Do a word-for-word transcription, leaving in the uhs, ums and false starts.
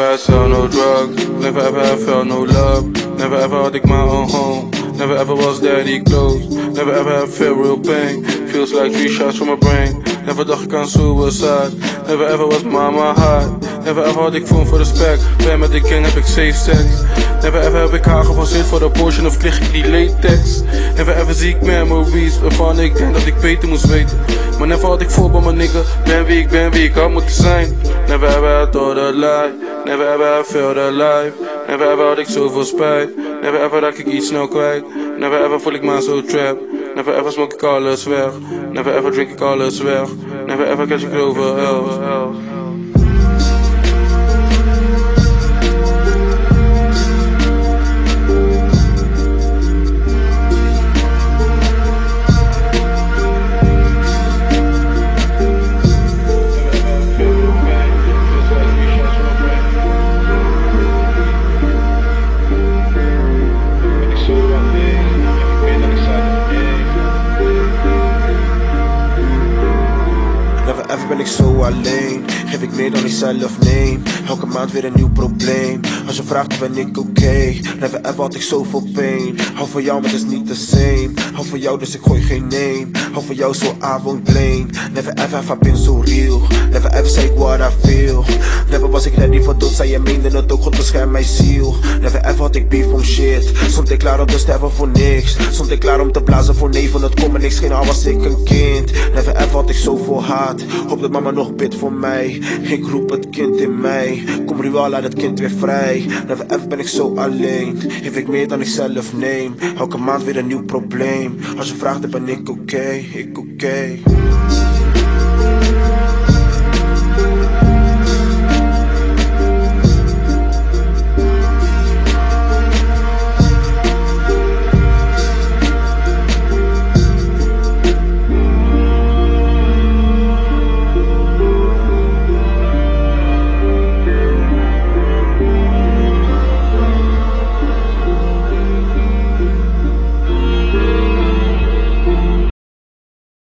I sell no drugs. Never ever have felt no love. Never ever had ik my own home. Never ever was daddy close. Never ever have felt real pain. Feels like three shots from my brain. Never dacht ik aan suicide. Never ever was mama high. Never ever had ik phone voor respect. Ben met de gang heb ik safe sex. Never ever heb ik haar geforceerd voor de portion of lig ik die latex. Never ever zie ik memories waarvan ik denk dat ik beter moest weten. Maar never had ik voor bij mijn nigga. Ben wie ik ben, wie ik had moeten zijn. Never ever had door the lie. Never ever had felt alive. Never ever had ik zoveel spijt. Never ever raak ik iets snel kwijt. Never ever voel ik me zo trap. Never ever smoke ik alles weg. Never ever drink ik alles weg. Never ever catch ik over else. Even ben ik zo alleen, geef ik meer dan ik zelf neem. Elke maand weer een nieuw probleem. Als je vraagt ben ik oké, okay. Never ever had ik zoveel pain. Hou van jou maar het is niet the same. Hou van jou dus ik gooi geen name. Hou van jou zo I won't blame. Never ever have I been so real. Never ever say what I feel. Never was ik ready voor dood, zei je meende het ook, God bescherm mijn ziel. Never ever had ik beef om shit. Stond ik klaar om te sterven voor niks. Stond ik klaar om te blazen voor nee van het komen niks. Geen al was ik een kind. Never ever had ik zoveel haat. Hoop dat mama nog bidt voor mij. Ik roep het kind in mij. Kom Ruel, laat het kind weer vrij. Never ever ben ik zo alleen. Geef ik meer dan ik zelf neem. Elke maand weer een nieuw probleem. Als je vraagt dan ben ik oké, okay, ik oké okay.